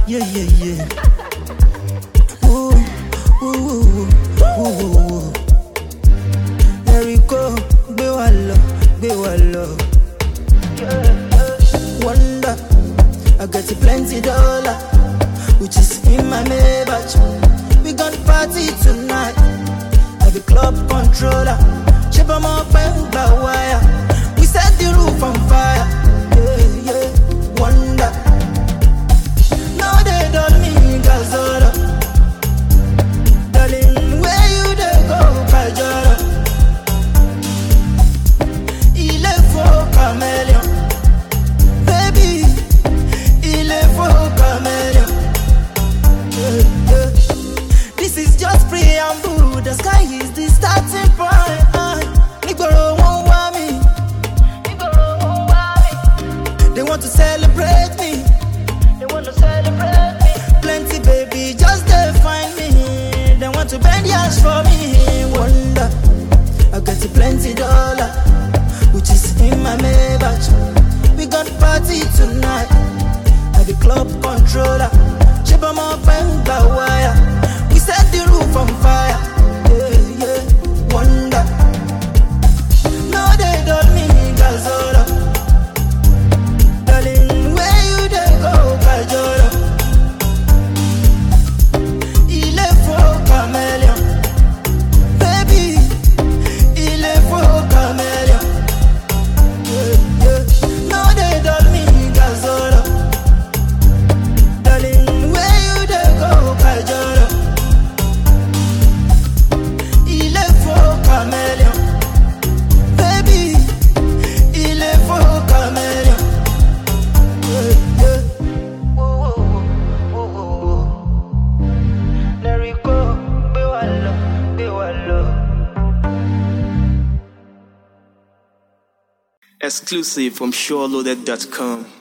Yeah, yeah, yeah. Ooh, ooh, ooh, ooh, ooh. There we go. Be wallo, be wallo. Wonder, I got a plenty dollar, which is in my Maybach. We gon' party tonight. I be club controller. Chip 'em up and by wire. We set the roof on fire. Yeah, yeah. Wonder. Now they don't mean Gazola. Darling, where you dey go, Kajara? Il est faux caméléon. Baby, il est faux caméléon. Yeah, yeah. This is just preamble. The sky is the starting point. Nigoro won't want me. They want to celebrate me. Plenty baby, just they find me. They want to bend the ass for me. Wonder, I got a plenty dollar, which is in my Maybach. We got party tonight. I be club controller. Chip 'em up and by wire. We set the roof on fire. Yeah, yeah. Wonder. No, they don't mean Gazola. Darling, where you dey go, Kajora? Il est faux caméléon. Baby, il est faux caméléon. Yeah, yeah. No, they don't mean Gazola. Darling, where you dey go, Kajora? Il est faux caméléon. Baby, il est faux caméléon. Yeah, yeah. Whoa, whoa, whoa, whoa, whoa. There we go. Be wallo, be wallo. Exclusive from SureLoaded.com.